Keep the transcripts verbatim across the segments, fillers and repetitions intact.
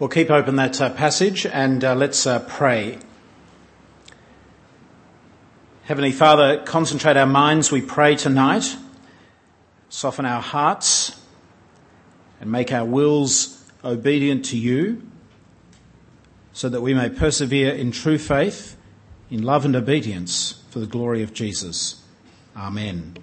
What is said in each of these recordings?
We'll keep open that uh, passage and uh, let's uh, pray. Heavenly Father, concentrate our minds, we pray tonight. Soften our hearts and make our wills obedient to you so that we may persevere in true faith, in love and obedience for the glory of Jesus. Amen.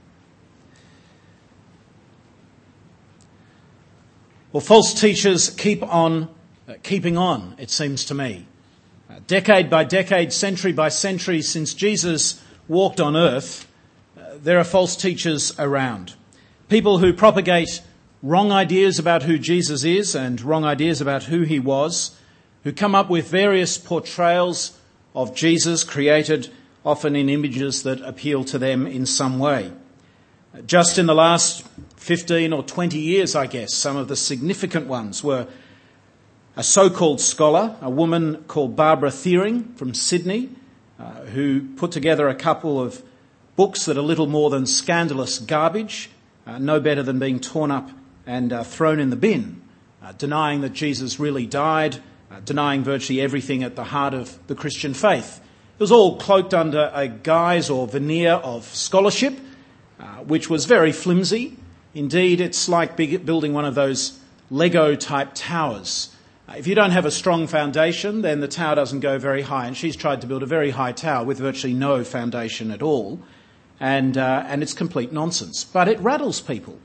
Well, false teachers keep on uh, keeping on, it seems to me. Uh, decade by decade, century by century, since Jesus walked on earth, uh, there are false teachers around. People who propagate wrong ideas about who Jesus is and wrong ideas about who he was, who come up with various portrayals of Jesus created often in images that appeal to them in some way. Just in the last fifteen or twenty years, I guess, some of the significant ones were a so-called scholar, a woman called Barbara Thiering from Sydney, uh, who put together a couple of books that are little more than scandalous garbage, uh, no better than being torn up and uh, thrown in the bin, uh, denying that Jesus really died, uh, denying virtually everything at the heart of the Christian faith. It was all cloaked under a guise or veneer of scholarship, uh, which was very flimsy. Indeed, it's like big, building one of those Lego-type towers. Uh, if you don't have a strong foundation, then the tower doesn't go very high. And she's tried to build a very high tower with virtually no foundation at all. And, uh, and it's complete nonsense. But it rattles people.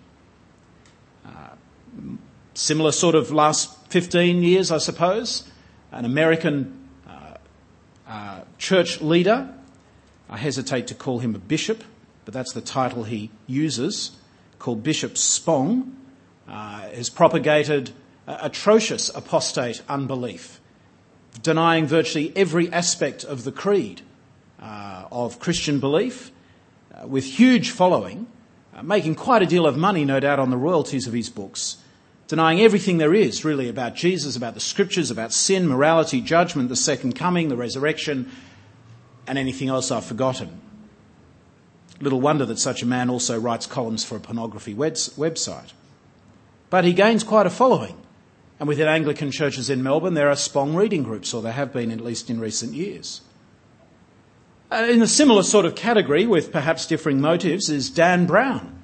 Uh, similar sort of last fifteen years, I suppose. An American uh, uh, church leader, I hesitate to call him a bishop, but that's the title he uses, called Bishop Spong, uh, has propagated uh, atrocious apostate unbelief, denying virtually every aspect of the creed uh, of Christian belief, uh, with huge following, uh, making quite a deal of money, no doubt, on the royalties of his books, denying everything there is really about Jesus, about the scriptures, about sin, morality, judgment, the second coming, the resurrection, and anything else I've forgotten. Little wonder that such a man also writes columns for a pornography website. But he gains quite a following. And within Anglican churches in Melbourne, there are Spong reading groups, or there have been at least in recent years. Uh, in a similar sort of category, with perhaps differing motives, is Dan Brown,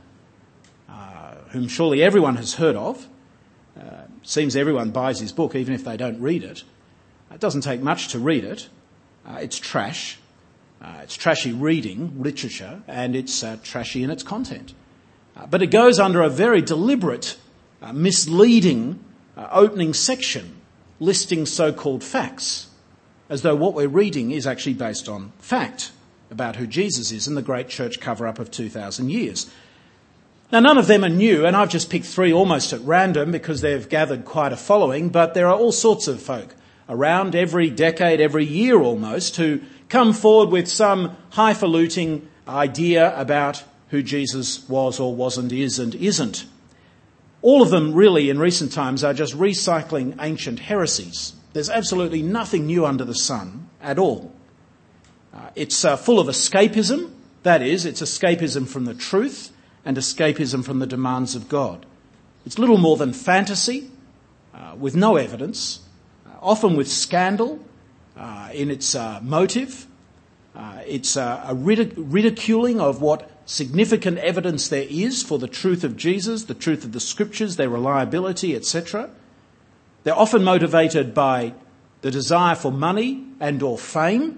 uh, whom surely everyone has heard of. Uh, seems everyone buys his book, even if they don't read it. It doesn't take much to read it. Uh, it's trash. Uh, it's trashy reading, literature, and it's uh, trashy in its content. Uh, but it goes under a very deliberate, uh, misleading uh, opening section listing so-called facts, as though what we're reading is actually based on fact about who Jesus is and the great church cover-up of two thousand years. Now, none of them are new, and I've just picked three almost at random because they've gathered quite a following, but there are all sorts of folk around every decade, every year almost, who come forward with some highfalutin idea about who Jesus was or wasn't, is and isn't. All of them really in recent times are just recycling ancient heresies. There's absolutely nothing new under the sun at all. Uh, it's uh, full of escapism. That is, it's escapism from the truth and escapism from the demands of God. It's little more than fantasy uh, with no evidence, uh, often with scandal, Uh, in its uh, motive. Uh, it's uh, a ridic- ridiculing of what significant evidence there is for the truth of Jesus, the truth of the scriptures, their reliability, et cetera. They're often motivated by the desire for money and or fame,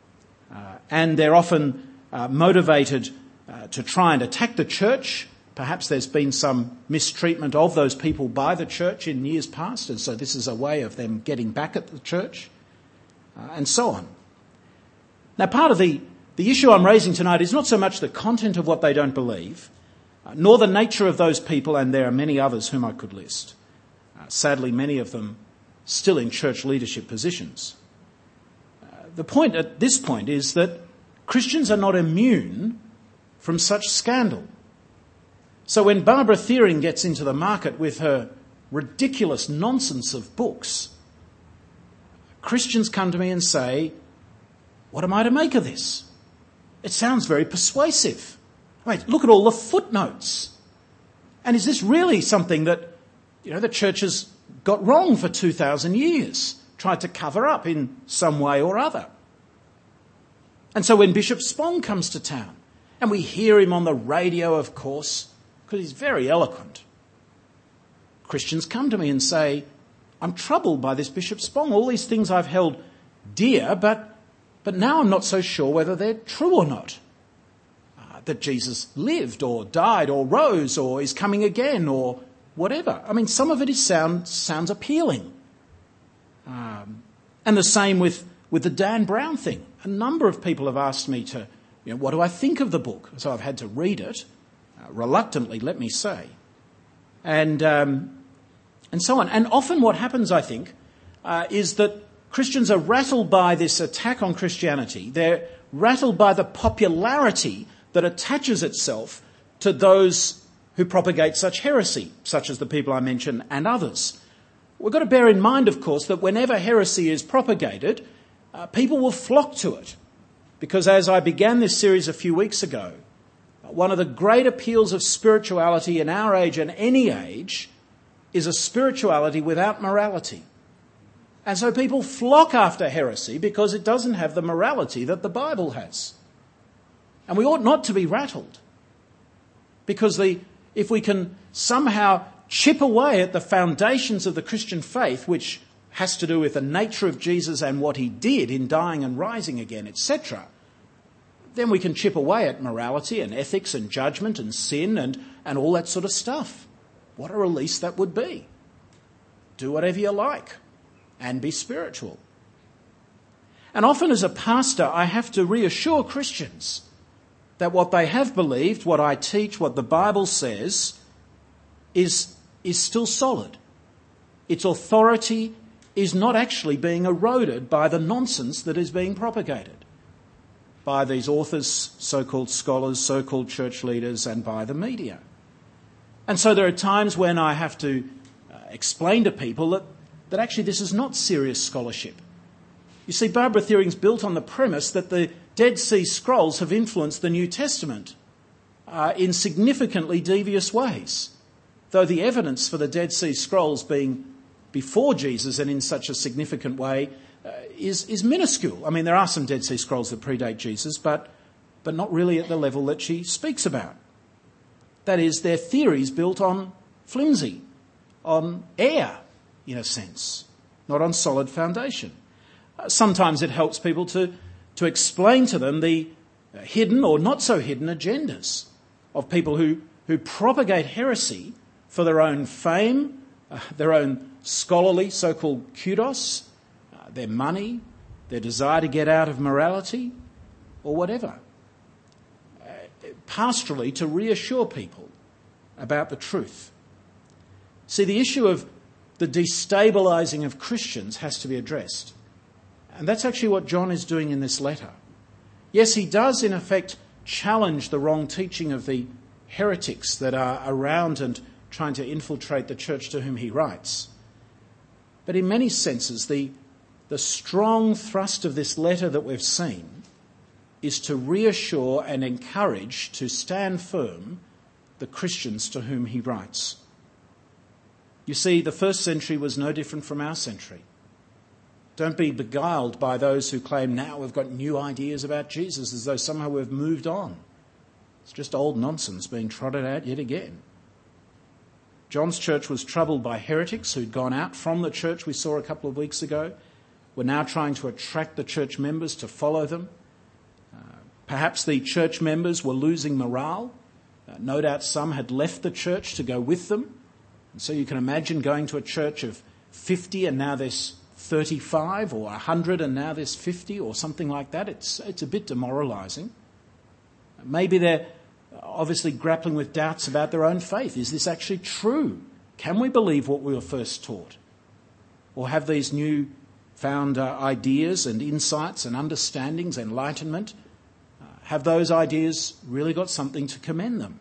uh, and they're often uh, motivated uh, to try and attack the church. Perhaps there's been some mistreatment of those people by the church in years past, and so this is a way of them getting back at the church. Uh, and so on. Now, part of the, the issue I'm raising tonight is not so much the content of what they don't believe, uh, nor the nature of those people, and there are many others whom I could list. Uh, sadly, many of them still in church leadership positions. Uh, the point at this point is that Christians are not immune from such scandal. So when Barbara Thiering gets into the market with her ridiculous nonsense of books, Christians come to me and say, what am I to make of this? It sounds very persuasive. Wait, look at all the footnotes. And is this really something that, you know, the church has got wrong for two thousand years, tried to cover up in some way or other. And so when Bishop Spong comes to town, and we hear him on the radio, of course, because he's very eloquent, Christians come to me and say, I'm troubled by this Bishop Spong. All these things I've held dear, but, but now I'm not so sure whether they're true or not. Uh, that Jesus lived or died or rose or is coming again or whatever. I mean, some of it is sound, sounds appealing. Um, and the same with, with the Dan Brown thing. A number of people have asked me to, you know, what do I think of the book? So I've had to read it, uh, reluctantly, let me say. And, um, and so on. And often what happens, I think, uh, is that Christians are rattled by this attack on Christianity. They're rattled by the popularity that attaches itself to those who propagate such heresy, such as the people I mentioned and others. We've got to bear in mind, of course, that whenever heresy is propagated, uh, people will flock to it. Because as I began this series a few weeks ago, one of the great appeals of spirituality in our age and any age is a spirituality without morality. And so people flock after heresy because it doesn't have the morality that the Bible has. And we ought not to be rattled. Because the, if we can somehow chip away at the foundations of the Christian faith, which has to do with the nature of Jesus and what he did in dying and rising again, et cetera, then we can chip away at morality and ethics and judgment and sin and, and all that sort of stuff. What a release that would be. Do whatever you like and be spiritual. And often as a pastor, I have to reassure Christians that what they have believed, what I teach, what the Bible says, is, is still solid. Its authority is not actually being eroded by the nonsense that is being propagated by these authors, so-called scholars, so-called church leaders, and by the media. And so there are times when I have to uh, explain to people that, that actually this is not serious scholarship. You see, Barbara Thiering's built on the premise that the Dead Sea Scrolls have influenced the New Testament uh, in significantly devious ways, though the evidence for the Dead Sea Scrolls being before Jesus and in such a significant way uh, is, is minuscule. I mean, there are some Dead Sea Scrolls that predate Jesus, but, but not really at the level that she speaks about. That is, their theories built on flimsy, on air, in a sense, not on solid foundation. Uh, sometimes it helps people to, to explain to them the uh, hidden or not so hidden agendas of people who, who propagate heresy for their own fame, uh, their own scholarly so-called kudos, uh, their money, their desire to get out of morality, or whatever. Uh, pastorally, to reassure people about the truth. See, the issue of the destabilising of Christians has to be addressed. And that's actually what John is doing in this letter. Yes, he does in effect challenge the wrong teaching of the heretics that are around and trying to infiltrate the church to whom he writes. But in many senses, the, the strong thrust of this letter that we've seen is to reassure and encourage, to stand firm, the Christians to whom he writes. You see, the first century was no different from our century. Don't be beguiled by those who claim now we've got new ideas about Jesus as though somehow we've moved on. It's just old nonsense being trotted out yet again. John's church was troubled by heretics who'd gone out from the church we saw a couple of weeks ago, were now trying to attract the church members to follow them. Uh, perhaps the church members were losing morale. Uh, no doubt some had left the church to go with them. And so you can imagine going to a church of fifty and now there's thirty-five, or one hundred and now there's fifty, or something like that. It's, it's a bit demoralising. Maybe they're obviously grappling with doubts about their own faith. Is this actually true? Can we believe what we were first taught? Or have these new found uh, ideas and insights and understandings, enlightenment, uh, have those ideas really got something to commend them?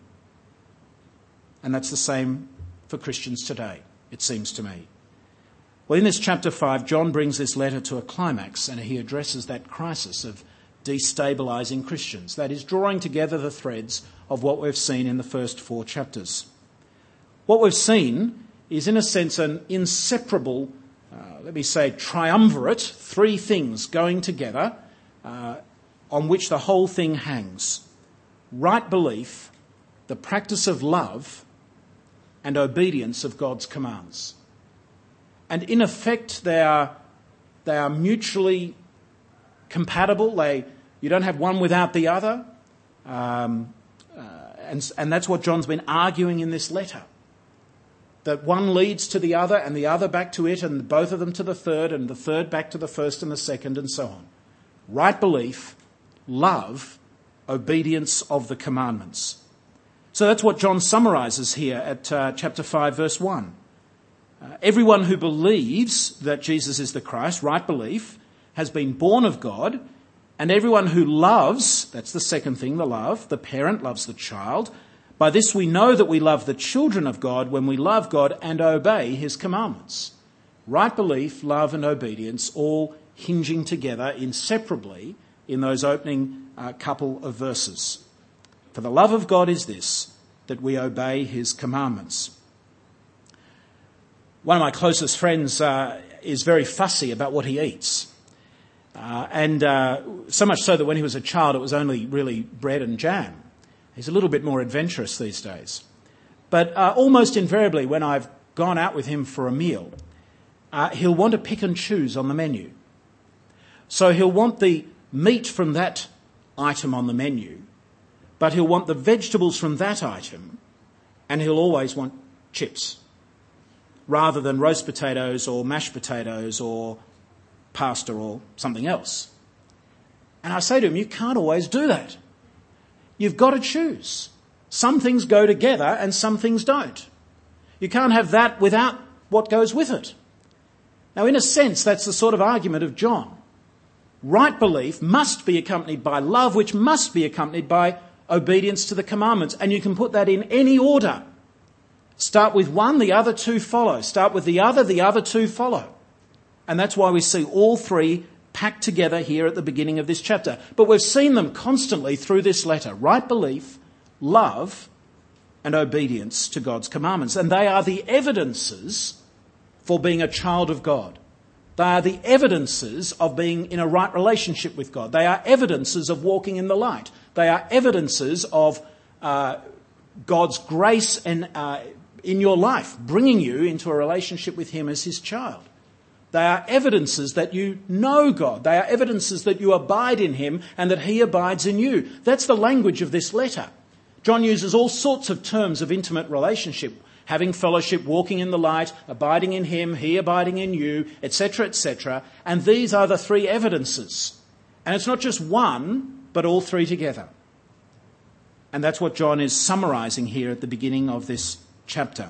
And that's the same for Christians today, it seems to me. Well, in this chapter five, John brings this letter to a climax, and he addresses that crisis of destabilising Christians. That is, drawing together the threads of what we've seen in the first four chapters. What we've seen is in a sense an inseparable, uh, let me say, triumvirate, three things going together uh, on which the whole thing hangs. Right belief, the practice of love, and obedience of God's commands. And in effect, they are, they are mutually compatible. They, you don't have one without the other. Um, uh, and, and that's what John's been arguing in this letter. That one leads to the other and the other back to it and both of them to the third and the third back to the first and the second and so on. Right belief, love, obedience of the commandments. So that's what John summarises here at uh, chapter five, verse one. Uh, everyone who believes that Jesus is the Christ, right belief, has been born of God, and everyone who loves, that's the second thing, the love, the parent loves the child. By this we know that we love the children of God when we love God and obey his commandments. Right belief, love and obedience all hinging together inseparably in those opening uh, couple of verses. For the love of God is this, that we obey his commandments. One of my closest friends uh, is very fussy about what he eats. Uh, and uh, so much so that when he was a child, it was only really bread and jam. He's a little bit more adventurous these days. But uh, almost invariably, when I've gone out with him for a meal, uh, he'll want to pick and choose on the menu. So he'll want the meat from that item on the menu, but he'll want the vegetables from that item, and he'll always want chips, rather than roast potatoes or mashed potatoes or pasta or something else. And I say to him, you can't always do that. You've got to choose. Some things go together and some things don't. You can't have that without what goes with it. Now, in a sense, that's the sort of argument of John. Right belief must be accompanied by love, which must be accompanied by obedience to the commandments. And you can put that in any order. Start with one, the other two follow. Start with the other, the other two follow. And that's why we see all three packed together here at the beginning of this chapter. But we've seen them constantly through this letter. Right belief, love, and obedience to God's commandments. And they are the evidences for being a child of God. They are the evidences of being in a right relationship with God. They are evidences of walking in the light. They are evidences of uh, God's grace and uh, in your life, bringing you into a relationship with him as his child. They are evidences that you know God. They are evidences that you abide in him and that he abides in you. That's the language of this letter. John uses all sorts of terms of intimate relationship, having fellowship, walking in the light, abiding in him, he abiding in you, et cetera, et cetera. And these are the three evidences. And it's not just one, but all three together. And that's what John is summarising here at the beginning of this chapter.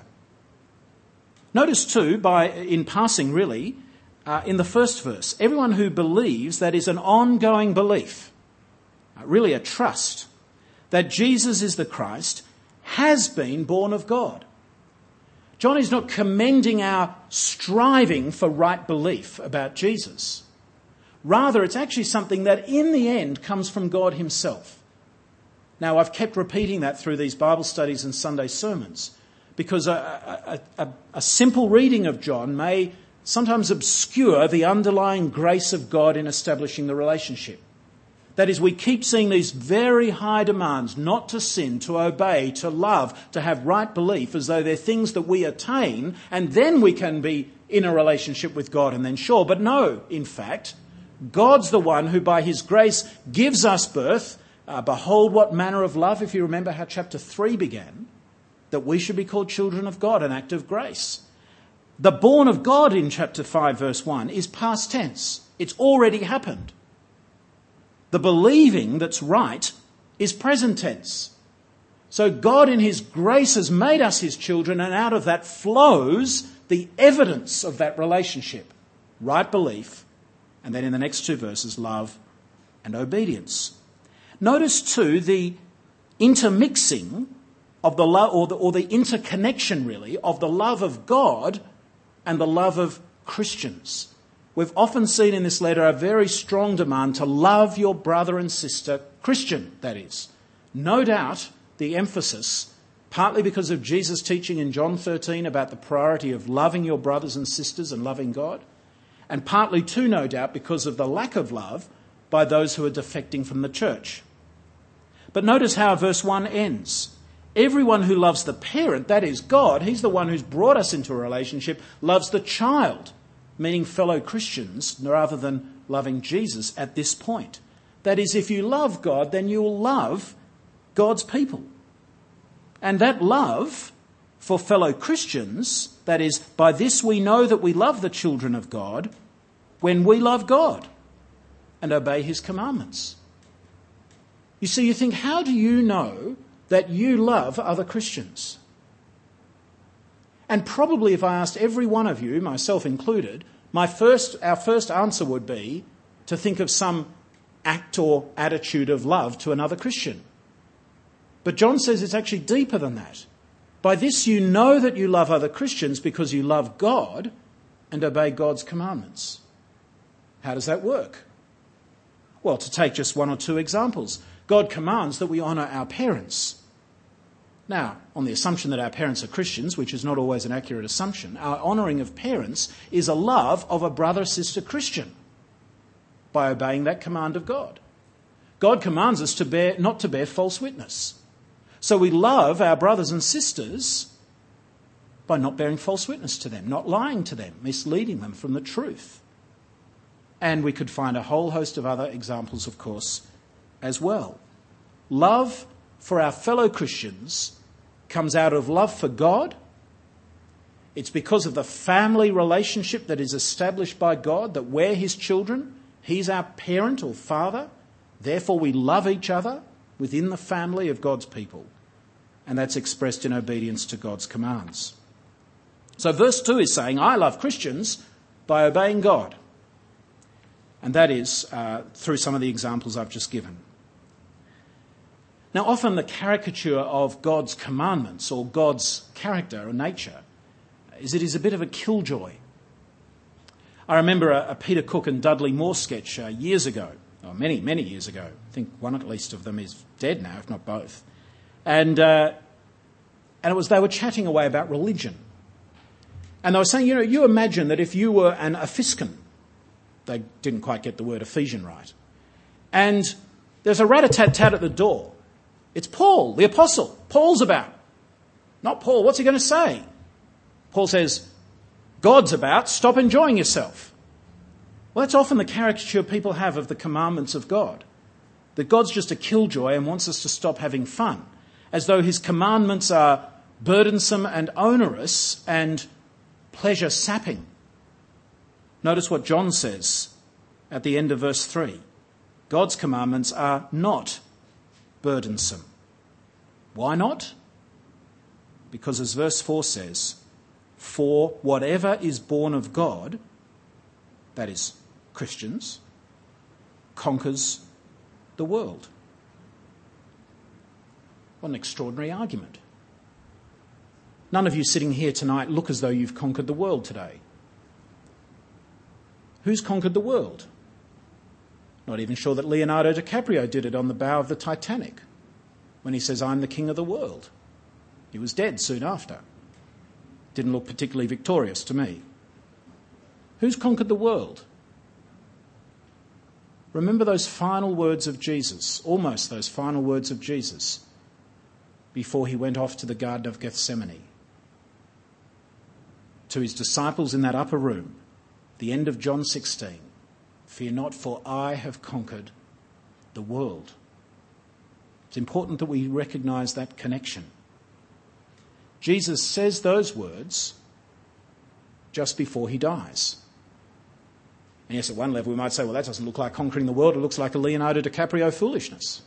Notice too, by in passing really, uh, in the first verse, everyone who believes, that is an ongoing belief, uh, really a trust, that Jesus is the Christ, has been born of God. John is not commending our striving for right belief about Jesus. Rather, it's actually something that in the end comes from God himself. Now, I've kept repeating that through these Bible studies and Sunday sermons, because a, a, a, a simple reading of John may sometimes obscure the underlying grace of God in establishing the relationship. That is, we keep seeing these very high demands not to sin, to obey, to love, to have right belief, as though they're things that we attain and then we can be in a relationship with God and then sure. But no, in fact, God's the one who by his grace gives us birth. Uh, behold what manner of love, if you remember how chapter three began, that we should be called children of God, an act of grace. The born of God in chapter five verse one is past tense. It's already happened. The believing that's right is present tense. So God in his grace has made us his children, and out of that flows the evidence of that relationship. Right belief, and then in the next two verses, love and obedience. Notice too the intermixing of the love, or the, or the interconnection really, of the love of God and the love of Christians. We've often seen in this letter a very strong demand to love your brother and sister, Christian, that is. No doubt the emphasis partly because of Jesus' teaching in John thirteen about the priority of loving your brothers and sisters and loving God, and partly too, no doubt, because of the lack of love by those who are defecting from the church. But notice how verse one ends. Everyone who loves the parent, that is God, he's the one who's brought us into a relationship, loves the child, meaning fellow Christians, rather than loving Jesus at this point. That is, if you love God, then you will love God's people. And that love for fellow Christians, that is, by this we know that we love the children of God, when we love God and obey his commandments. You see, you think, how do you know that you love other Christians? And probably if I asked every one of you, myself included, my first, our first answer would be to think of some act or attitude of love to another Christian. But John says it's actually deeper than that. By this you know that you love other Christians because you love God and obey God's commandments. How does that work? Well, to take just one or two examples, God commands that we honour our parents. Now, on the assumption that our parents are Christians, which is not always an accurate assumption, our honouring of parents is a love of a brother-sister Christian by obeying that command of God. God commands us to bear, not to bear false witness. So we love our brothers and sisters by not bearing false witness to them, not lying to them, misleading them from the truth. And we could find a whole host of other examples, of course, as well. Love for our fellow Christians comes out of love for God. It's because of the family relationship that is established by God, that we're his children. He's our parent or father. Therefore, we love each other within the family of God's people. And that's expressed in obedience to God's commands. So verse two is saying, I love Christians by obeying God. And that is uh, through some of the examples I've just given. Now, often the caricature of God's commandments or God's character or nature is it is a bit of a killjoy. I remember a, a Peter Cook and Dudley Moore sketch uh, years ago, or many, many years ago. I think one at least of them is dead now, if not both. And uh, and it was they were chatting away about religion. And they were saying, you know, you imagine that if you were an Ephescan, they didn't quite get the word Ephesian right, and there's a rat-a-tat-tat at the door. It's Paul, the apostle. Paul's about. Not Paul. What's he going to say? Paul says, God's about. Stop enjoying yourself. Well, that's often the caricature people have of the commandments of God. That God's just a killjoy and wants us to stop having fun. As though his commandments are burdensome and onerous and pleasure-sapping. Notice what John says at the end of verse three. God's commandments are not burdensome. Why not? Because as verse four says, for whatever is born of God, that is, Christians, conquers the world. What an extraordinary argument. None of you sitting here tonight look as though you've conquered the world today. Who's conquered the world? Not even sure that Leonardo DiCaprio did it on the bow of the Titanic when he says, I'm the king of the world. He was dead soon after. Didn't look particularly victorious to me. Who's conquered the world? Remember those final words of Jesus, almost those final words of Jesus, before he went off to the Garden of Gethsemane. To his disciples in that upper room, the end of John sixteen, fear not, for I have conquered the world. It's important that we recognise that connection. Jesus says those words just before he dies. And yes, at one level we might say, well, that doesn't look like conquering the world. It looks like a Leonardo DiCaprio foolishness.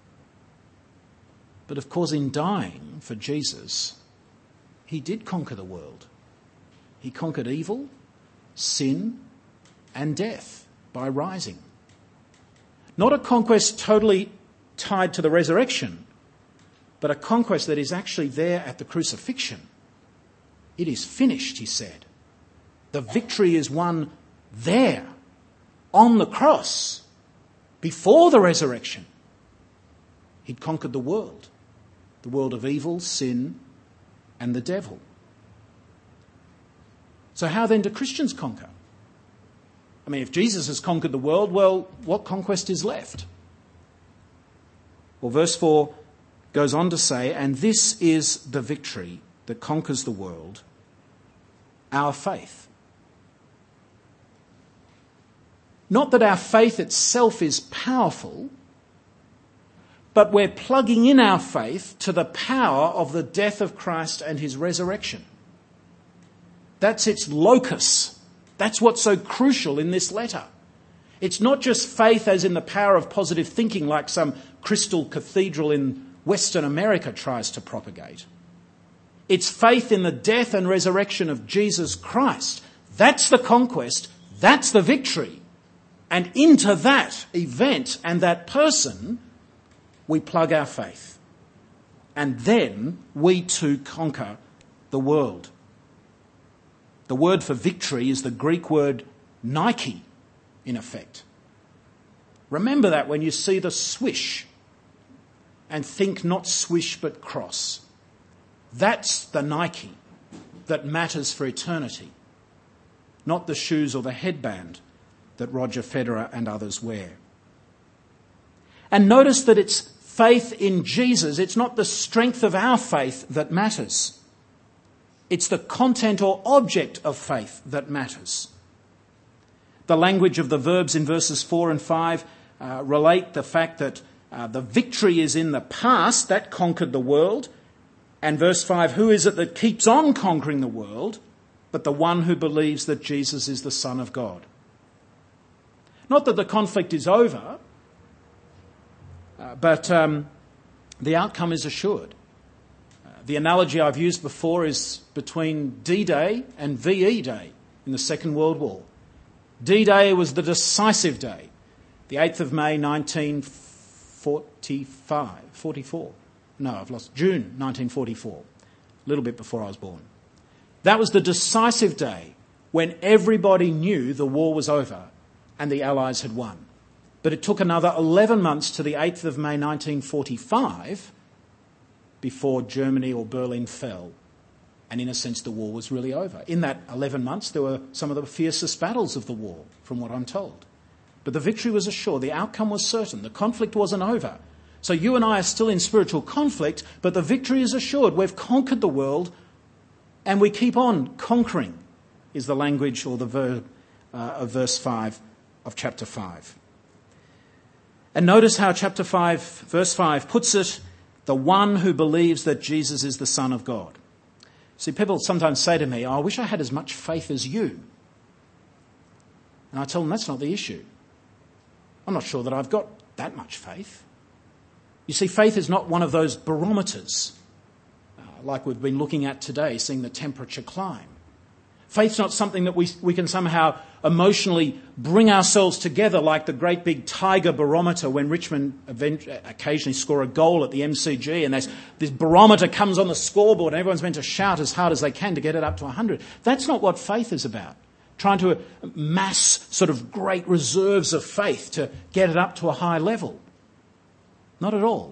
But of course, in dying for Jesus, he did conquer the world. He conquered evil, sin, and death by rising. Not a conquest totally tied to the resurrection, but a conquest that is actually there at the crucifixion. It is finished, he said. The victory is won there, on the cross, before the resurrection. He'd conquered the world, the world of evil, sin, and the devil. So how then do Christians conquer? I mean, if Jesus has conquered the world, well, what conquest is left? Well, verse four goes on to say, and this is the victory that conquers the world, our faith. Not that our faith itself is powerful, but we're plugging in our faith to the power of the death of Christ and his resurrection. That's its locus. That's what's so crucial in this letter. It's not just faith as in the power of positive thinking like some crystal cathedral in Western America tries to propagate. It's faith in the death and resurrection of Jesus Christ. That's the conquest. That's the victory. And into that event and that person, we plug our faith. And then we too conquer the world. The word for victory is the Greek word Nike, in effect. Remember that when you see the swish, and think not swish but cross. That's the Nike that matters for eternity, not the shoes or the headband that Roger Federer and others wear. And notice that it's faith in Jesus. It's not the strength of our faith that matters. It's the content or object of faith that matters. The language of the verbs in verses four and five uh, relate the fact that uh, the victory is in the past, that conquered the world. And verse five, who is it that keeps on conquering the world but the one who believes that Jesus is the Son of God? Not that the conflict is over, uh, but um, the outcome is assured. Uh, the analogy I've used before is between D-Day and V E Day in the Second World War. D-Day was the decisive day, the eighth of May nineteen forty-five, forty-four. No, I've lost June nineteen forty-four, a little bit before I was born. That was the decisive day when everybody knew the war was over and the Allies had won. But it took another eleven months to the eighth of May nineteen forty-five before Germany or Berlin fell. And in a sense, the war was really over. In that eleven months, there were some of the fiercest battles of the war, from what I'm told. But the victory was assured. The outcome was certain. The conflict wasn't over. So you and I are still in spiritual conflict, but the victory is assured. We've conquered the world, and we keep on conquering, is the language or the verb uh, of verse five of chapter five. And notice how chapter five, verse five puts it, the one who believes that Jesus is the Son of God. See, people sometimes say to me, oh, I wish I had as much faith as you. And I tell them that's not the issue. I'm not sure that I've got that much faith. You see, faith is not one of those barometers uh, like we've been looking at today, seeing the temperature climb. Faith's not something that we we can somehow emotionally bring ourselves together like the great big Tiger barometer when Richmond event- occasionally score a goal at the M C G and this barometer comes on the scoreboard and everyone's meant to shout as hard as they can to get it up to one hundred. That's not what faith is about. Trying to mass sort of great reserves of faith to get it up to a high level. Not at all.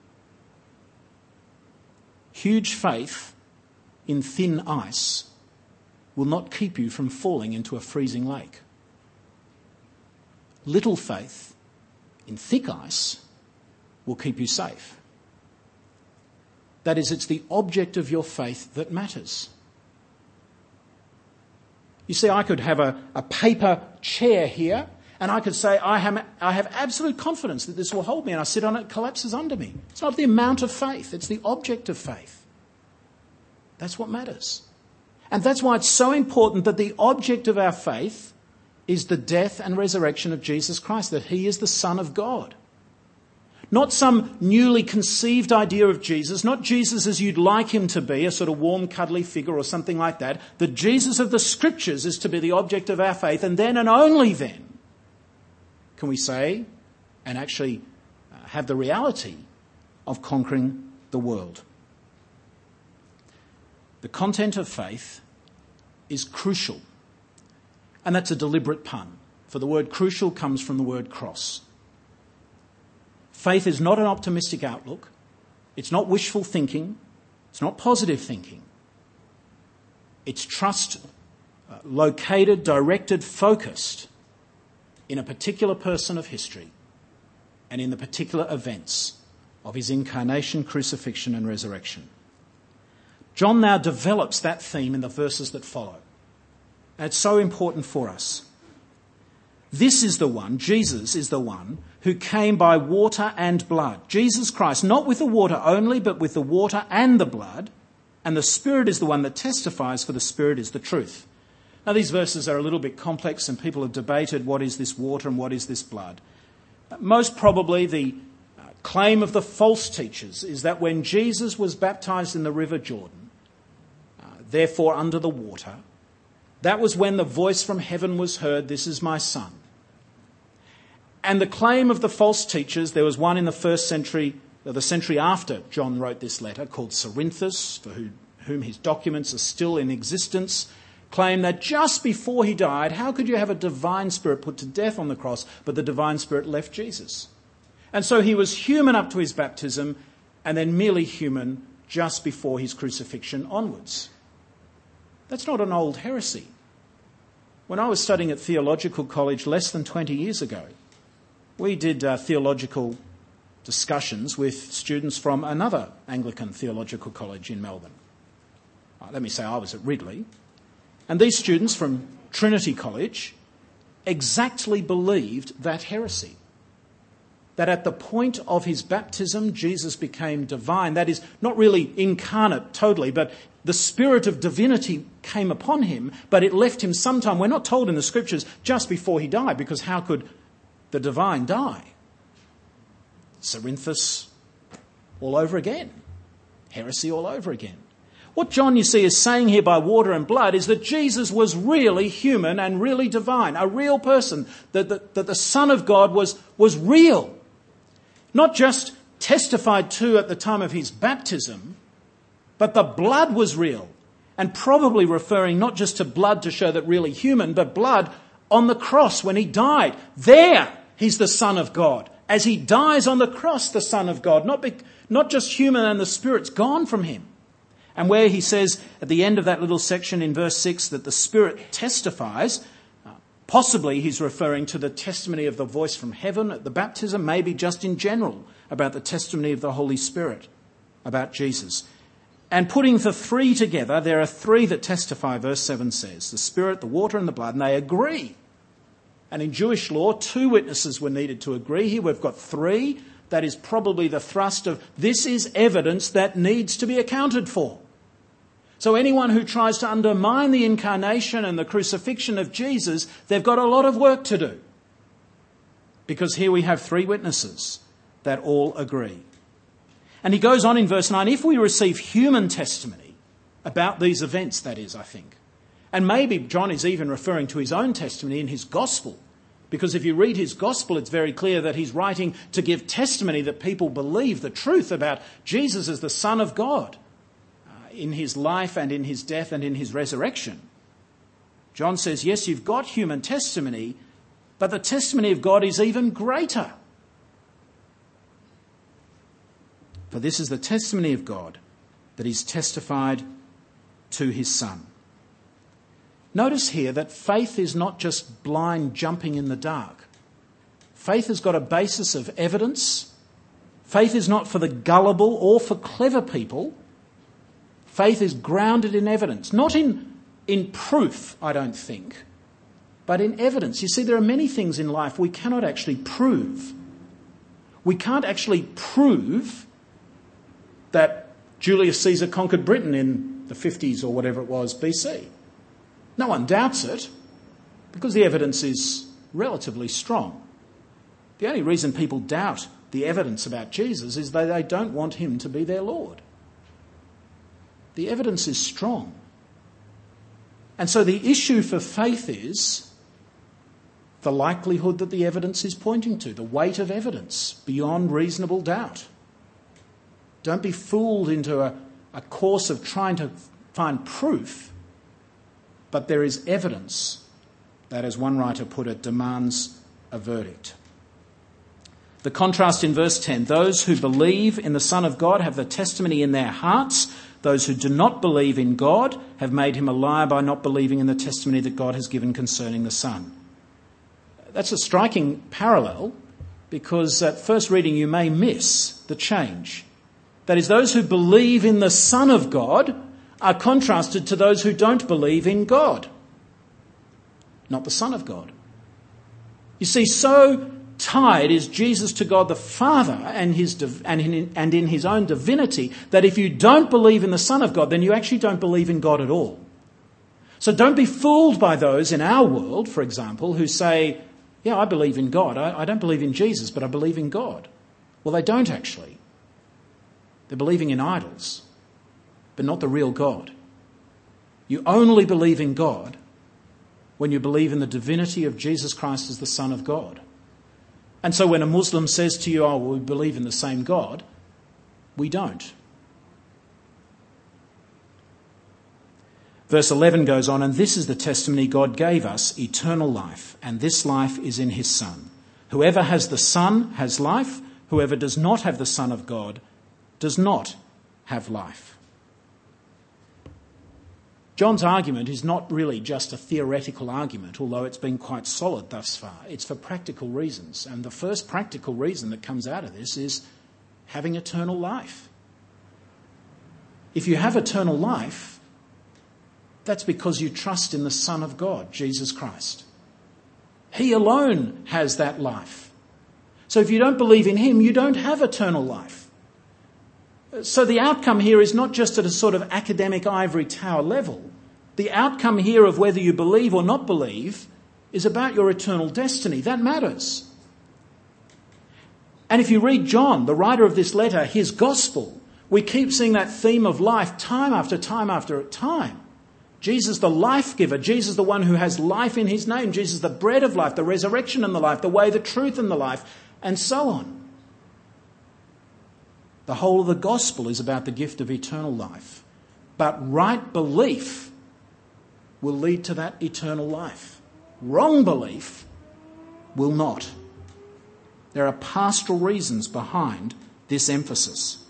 Huge faith in thin ice will not keep you from falling into a freezing lake. Little faith in thick ice will keep you safe. That is, it's the object of your faith that matters. You see, I could have a, a paper chair here and I could say, I have, I have absolute confidence that this will hold me, and I sit on it, it collapses under me. It's not the amount of faith, it's the object of faith. That's what matters. And that's why it's so important that the object of our faith is the death and resurrection of Jesus Christ, that he is the Son of God. Not some newly conceived idea of Jesus, not Jesus as you'd like him to be, a sort of warm, cuddly figure or something like that. The Jesus of the Scriptures is to be the object of our faith, and then and only then can we say and actually have the reality of conquering the world. The content of faith is crucial. And that's a deliberate pun, for the word crucial comes from the word cross. Faith is not an optimistic outlook. It's not wishful thinking. It's not positive thinking. It's trust uh, located, directed, focused in a particular person of history and in the particular events of his incarnation, crucifixion and resurrection. John now develops that theme in the verses that follow. And it's so important for us. This is the one, Jesus is the one, who came by water and blood. Jesus Christ, not with the water only, but with the water and the blood. And the Spirit is the one that testifies, for the Spirit is the truth. Now, these verses are a little bit complex, and people have debated what is this water and what is this blood. Most probably the claim of the false teachers is that when Jesus was baptized in the River Jordan, uh, therefore under the water, that was when the voice from heaven was heard, "This is my Son." And the claim of the false teachers, there was one in the first century, or the century after John wrote this letter, called Cerinthus, for who, whom his documents are still in existence, claimed that just before he died, how could you have a divine spirit put to death on the cross, but the divine spirit left Jesus? And so he was human up to his baptism, and then merely human just before his crucifixion onwards. That's not an old heresy. When I was studying at theological college less than twenty years ago, we did uh, theological discussions with students from another Anglican theological college in Melbourne. Uh, let me say I was at Ridley. And these students from Trinity College exactly believed that heresy. That at the point of his baptism, Jesus became divine. That is, not really incarnate totally, but the spirit of divinity came upon him, but it left him sometime, we're not told in the scriptures, just before he died, because how could the divine die? Cerinthus all over again. Heresy all over again. What John, you see, is saying here by water and blood is that Jesus was really human and really divine, a real person, that the, that the Son of God was, was real. Not just testified to at the time of his baptism, but the blood was real, and probably referring not just to blood to show that really human, but blood on the cross when he died. There, he's the Son of God. As he dies on the cross, the Son of God, not, be, not just human and the Spirit's gone from him. And where he says at the end of that little section in verse six that the Spirit testifies, uh, possibly he's referring to the testimony of the voice from heaven at the baptism, maybe just in general about the testimony of the Holy Spirit about Jesus. And putting the three together, there are three that testify, verse seven says, the Spirit, the water and the blood, and they agree. And in Jewish law, two witnesses were needed to agree. Here we've got three. That is probably the thrust of this is evidence that needs to be accounted for. So anyone who tries to undermine the incarnation and the crucifixion of Jesus, they've got a lot of work to do. Because here we have three witnesses that all agree. And he goes on in verse nine, if we receive human testimony about these events, that is, I think. And maybe John is even referring to his own testimony in his gospel. Because if you read his gospel, it's very clear that he's writing to give testimony that people believe the truth about Jesus as the Son of God uh, in his life and in his death and in his resurrection. John says, yes, you've got human testimony, but the testimony of God is even greater. For this is the testimony of God, that he's testified to his Son. Notice here that faith is not just blind jumping in the dark. Faith has got a basis of evidence. Faith is not for the gullible or for clever people. Faith is grounded in evidence. Not in, in proof, I don't think, but in evidence. You see, there are many things in life we cannot actually prove. We can't actually prove that Julius Caesar conquered Britain in the fifties or whatever it was B C. No one doubts it because the evidence is relatively strong. The only reason people doubt the evidence about Jesus is that they don't want him to be their Lord. The evidence is strong. And so the issue for faith is the likelihood that the evidence is pointing to, the weight of evidence beyond reasonable doubt. Don't be fooled into a, a course of trying to find proof. But there is evidence that, as one writer put it, demands a verdict. The contrast in verse ten, those who believe in the Son of God have the testimony in their hearts. Those who do not believe in God have made him a liar by not believing in the testimony that God has given concerning the Son. That's a striking parallel, because at first reading you may miss the change. That is, those who believe in the Son of God are contrasted to those who don't believe in God, not the Son of God. You see, so tied is Jesus to God the Father and his div- and, in, and in his own divinity that if you don't believe in the Son of God, then you actually don't believe in God at all. So don't be fooled by those in our world, for example, who say, yeah, I believe in God. I, I don't believe in Jesus, but I believe in God. Well, they don't actually. They're believing in idols, but not the real God. You only believe in God when you believe in the divinity of Jesus Christ as the Son of God. And so when a Muslim says to you, oh, well, we believe in the same God, we don't. Verse eleven goes on, and this is the testimony God gave us, eternal life, and this life is in his Son. Whoever has the Son has life. Whoever does not have the Son of God does not have life. John's argument is not really just a theoretical argument, although it's been quite solid thus far. It's for practical reasons. And the first practical reason that comes out of this is having eternal life. If you have eternal life, that's because you trust in the Son of God, Jesus Christ. He alone has that life. So if you don't believe in him, you don't have eternal life. So the outcome here is not just at a sort of academic ivory tower level. The outcome here of whether you believe or not believe is about your eternal destiny. That matters. And if you read John, the writer of this letter, his gospel, we keep seeing that theme of life time after time after time. Jesus the life giver, Jesus the one who has life in his name, Jesus the bread of life, the resurrection and the life, the way, the truth and the life, and so on. The whole of the gospel is about the gift of eternal life. But right belief will lead to that eternal life. Wrong belief will not. There are pastoral reasons behind this emphasis.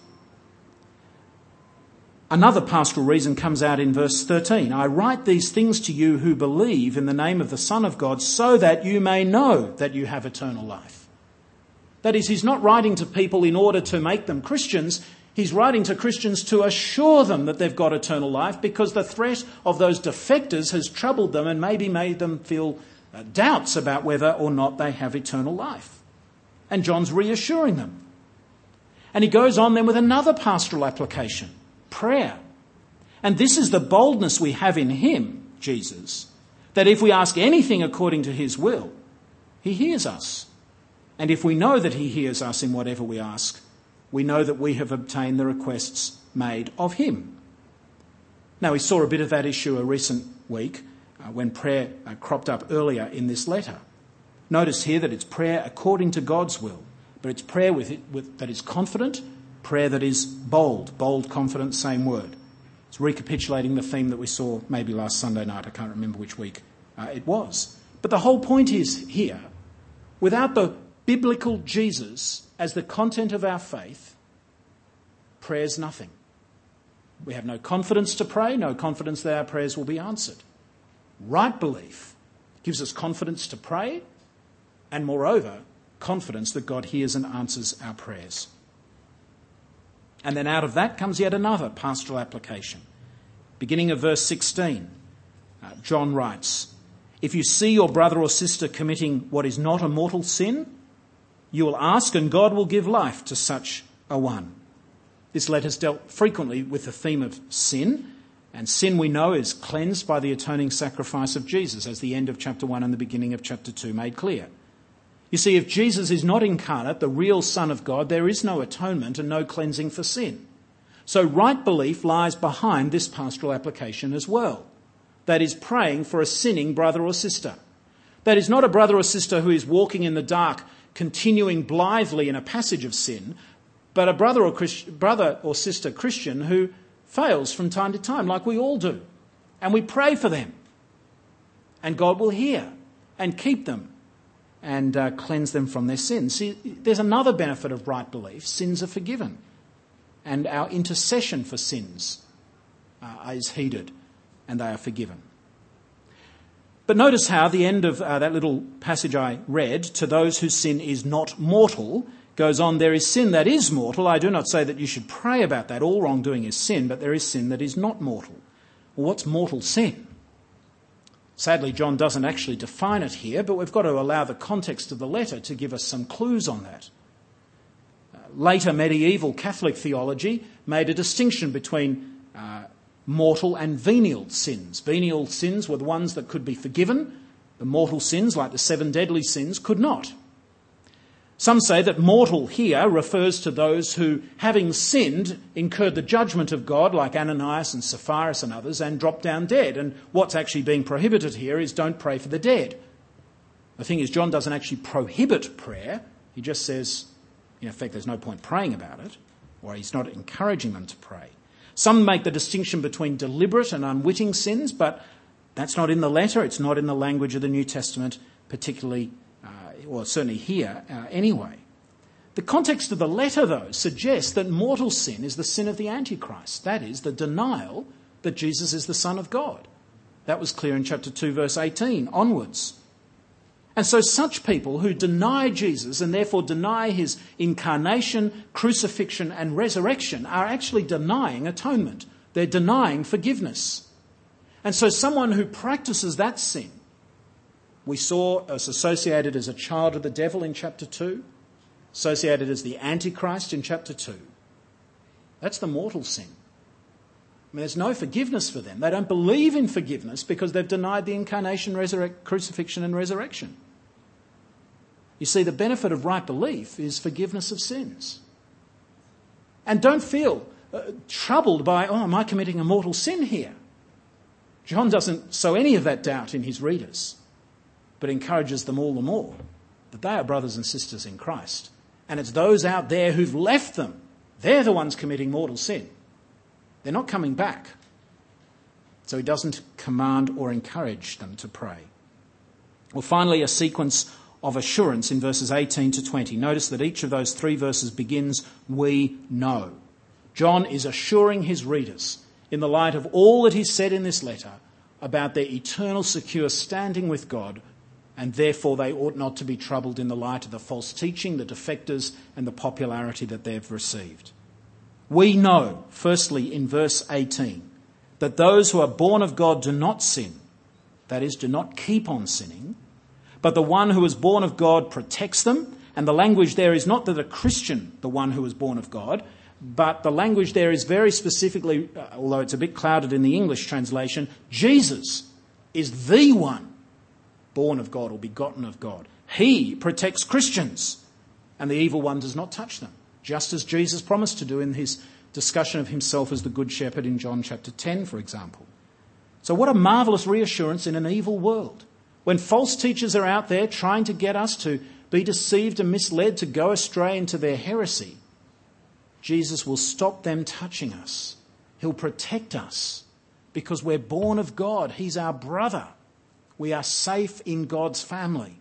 Another pastoral reason comes out in verse thirteen. I write these things to you who believe in the name of the Son of God so that you may know that you have eternal life. That is, he's not writing to people in order to make them Christians. He's writing to Christians to assure them that they've got eternal life because the threat of those defectors has troubled them and maybe made them feel uh, doubts about whether or not they have eternal life. And John's reassuring them. And he goes on then with another pastoral application, prayer. And this is the boldness we have in him, Jesus, that if we ask anything according to his will, he hears us. And if we know that he hears us in whatever we ask, we know that we have obtained the requests made of him. Now, we saw a bit of that issue a recent week uh, when prayer uh, cropped up earlier in this letter. Notice here that it's prayer according to God's will, but it's prayer with it, with, that is confident, prayer that is bold. Bold, confident, same word. It's recapitulating the theme that we saw maybe last Sunday night. I can't remember which week uh, it was. But the whole point is here, without the biblical Jesus as the content of our faith, prayer's nothing. We have no confidence to pray, no confidence that our prayers will be answered. Right belief gives us confidence to pray and, moreover, confidence that God hears and answers our prayers. And then out of that comes yet another pastoral application. Beginning of verse sixteen, uh, John writes, if you see your brother or sister committing what is not a mortal sin, you will ask and God will give life to such a one. This letter's dealt frequently with the theme of sin, and sin we know is cleansed by the atoning sacrifice of Jesus, as the end of chapter one and the beginning of chapter two made clear. You see, if Jesus is not incarnate, the real Son of God, there is no atonement and no cleansing for sin. So right belief lies behind this pastoral application as well. That is praying for a sinning brother or sister. That is not a brother or sister who is walking in the dark, continuing blithely in a passage of sin, but a brother or Christ- brother or sister Christian who fails from time to time, like we all do. And we pray for them. And God will hear and keep them and uh, cleanse them from their sins. See, there's another benefit of right belief. Sins are forgiven. And our intercession for sins uh, is heeded and they are forgiven. But notice how the end of uh, that little passage I read, to those whose sin is not mortal, goes on, there is sin that is mortal. I do not say that you should pray about that. All wrongdoing is sin, but there is sin that is not mortal. Well, what's mortal sin? Sadly, John doesn't actually define it here, but we've got to allow the context of the letter to give us some clues on that. Uh, later medieval Catholic theology made a distinction between uh, mortal and venial sins. Venial sins were the ones that could be forgiven. The mortal sins, like the seven deadly sins, could not. Some say that mortal here refers to those who, having sinned, incurred the judgment of God, like Ananias and Sapphira and others, and dropped down dead. And what's actually being prohibited here is don't pray for the dead. The thing is, John doesn't actually prohibit prayer. He just says, in effect, there's no point praying about it, or he's not encouraging them to pray. Some make the distinction between deliberate and unwitting sins, but that's not in the letter. It's not in the language of the New Testament, particularly or certainly here uh, anyway. The context of the letter, though, suggests that mortal sin is the sin of the Antichrist. That is, the denial that Jesus is the Son of God. That was clear in chapter two, verse eighteen onwards. And so such people who deny Jesus and therefore deny his incarnation, crucifixion and resurrection are actually denying atonement. They're denying forgiveness. And so someone who practices that sin, we saw as associated as a child of the devil in chapter two, associated as the Antichrist in chapter two. That's the mortal sin. I mean, there's no forgiveness for them. They don't believe in forgiveness because they've denied the incarnation, resurrect, crucifixion and resurrection. You see, the benefit of right belief is forgiveness of sins. And don't feel uh, troubled by, oh, am I committing a mortal sin here? John doesn't sow any of that doubt in his readers, but encourages them all the more that they are brothers and sisters in Christ. And it's those out there who've left them. They're the ones committing mortal sin. They're not coming back. So he doesn't command or encourage them to pray. Well, finally, a sequence of assurance in verses eighteen to twenty. Notice that each of those three verses begins, we know. John is assuring his readers, in the light of all that he's said in this letter, about their eternal secure standing with God, and therefore they ought not to be troubled in the light of the false teaching, the defectors, and the popularity that they've received. We know, firstly in verse eighteen, that those who are born of God do not sin, that is, do not keep on sinning, but the one who is born of God protects them. And the language there is not that a Christian, the one who is born of God, but the language there is very specifically, although it's a bit clouded in the English translation, Jesus is the one born of God or begotten of God. He protects Christians, and the evil one does not touch them, just as Jesus promised to do in his discussion of himself as the Good Shepherd in John chapter ten, for example. So what a marvellous reassurance in an evil world. When false teachers are out there trying to get us to be deceived and misled, to go astray into their heresy, Jesus will stop them touching us. He'll protect us because we're born of God. He's our brother. We are safe in God's family.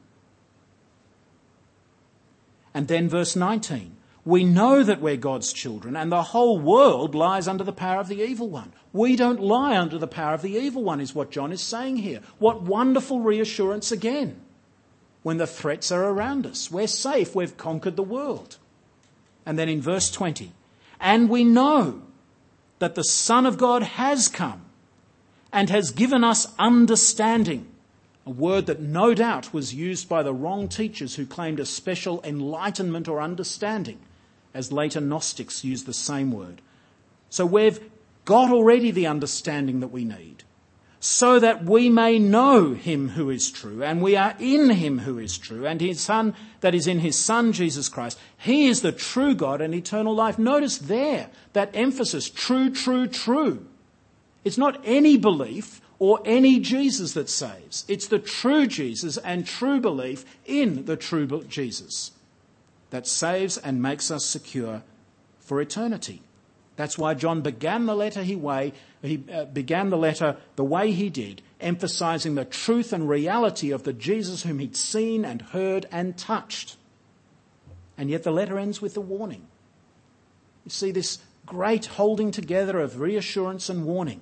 And then verse nineteen. We know that we're God's children and the whole world lies under the power of the evil one. We don't lie under the power of the evil one is what John is saying here. What wonderful reassurance again. When the threats are around us. We're safe. We've conquered the world. And then in verse twenty. And we know that the Son of God has come and has given us understanding. A word that no doubt was used by the wrong teachers who claimed a special enlightenment or understanding, as later Gnostics used the same word. So we've got already the understanding that we need, so that we may know him who is true, and we are in him who is true, and his Son that is in his Son, Jesus Christ. He is the true God and eternal life. Notice there that emphasis, true, true, true. It's not any belief or any Jesus that saves. It's the true Jesus and true belief in the true Jesus that saves and makes us secure for eternity. That's why John began the letter he way he uh, began the letter the way he did, emphasizing the truth and reality of the Jesus whom he'd seen and heard and touched. And yet the letter ends with a warning. You see this great holding together of reassurance and warning.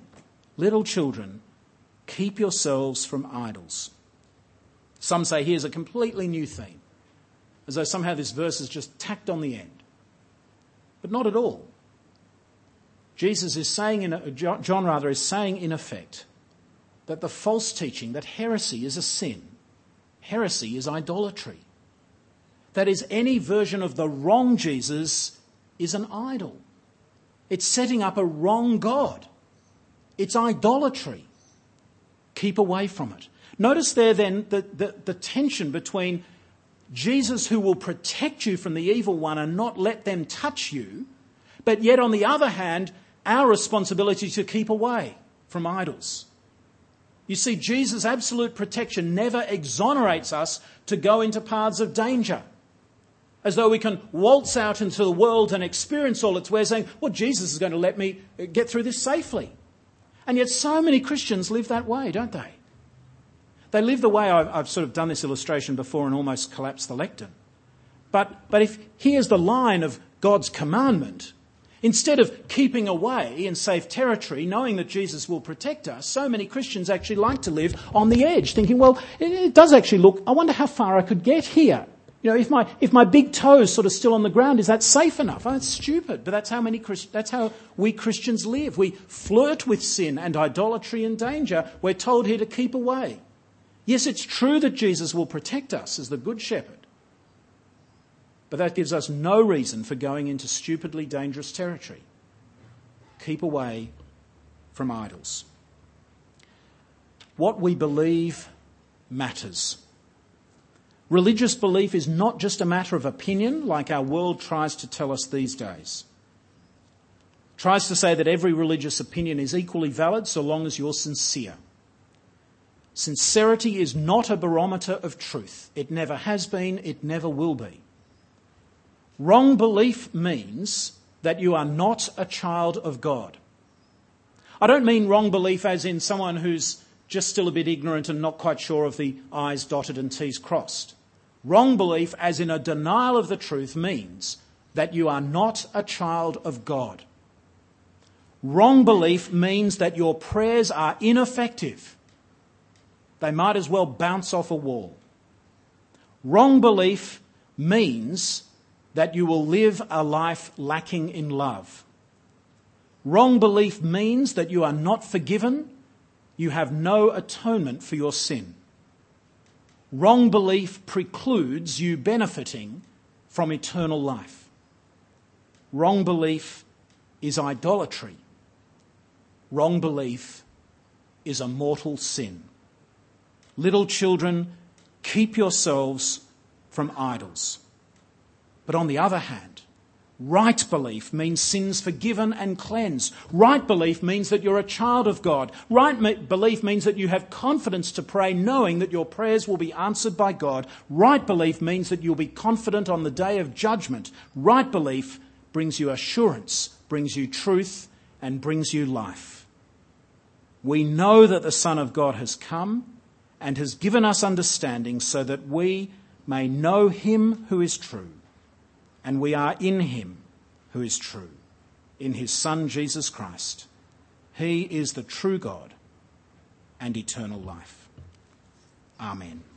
Little children, keep yourselves from idols. Some say here's a completely new theme, as though somehow this verse is just tacked on the end. But not at all. Jesus is saying, in a, John rather, is saying in effect that the false teaching, that heresy is a sin. Heresy is idolatry. That is, any version of the wrong Jesus is an idol. It's setting up a wrong God. It's idolatry. Keep away from it. Notice there then the, the, the tension between Jesus, who will protect you from the evil one and not let them touch you, but yet on the other hand, our responsibility to keep away from idols. You see, Jesus' absolute protection never exonerates us to go into paths of danger, as though we can waltz out into the world and experience all its wares, saying, well, Jesus is going to let me get through this safely. And yet so many Christians live that way, don't they? They live the way I've, I've sort of done this illustration before and almost collapsed the lectern. But, but if here's the line of God's commandment, instead of keeping away in safe territory, knowing that Jesus will protect us, so many Christians actually like to live on the edge, thinking, well, it, it does actually look, I wonder how far I could get here. You know, if my if my big toe's sort of still on the ground, is that safe enough? Oh, that's stupid. But that's how many that's how we Christians live. We flirt with sin and idolatry and danger. We're told here to keep away. Yes, it's true that Jesus will protect us as the Good Shepherd. But that gives us no reason for going into stupidly dangerous territory. Keep away from idols. What we believe matters. Religious belief is not just a matter of opinion, like our world tries to tell us these days. It tries to say that every religious opinion is equally valid so long as you're sincere. Sincerity is not a barometer of truth. It never has been, it never will be. Wrong belief means that you are not a child of God. I don't mean wrong belief as in someone who's just still a bit ignorant and not quite sure of the I's dotted and T's crossed. Wrong belief, as in a denial of the truth, means that you are not a child of God. Wrong belief means that your prayers are ineffective. They might as well bounce off a wall. Wrong belief means that you will live a life lacking in love. Wrong belief means that you are not forgiven. You have no atonement for your sin. Wrong belief precludes you benefiting from eternal life. Wrong belief is idolatry. Wrong belief is a mortal sin. Little children, keep yourselves from idols. But on the other hand, right belief means sins forgiven and cleansed. Right belief means that you're a child of God. Right me- belief means that you have confidence to pray knowing that your prayers will be answered by God. Right belief means that you'll be confident on the day of judgment. Right belief brings you assurance, brings you truth, and brings you life. We know that the Son of God has come and has given us understanding so that we may know him who is true. And we are in him who is true, in his Son Jesus Christ. He is the true God and eternal life. Amen.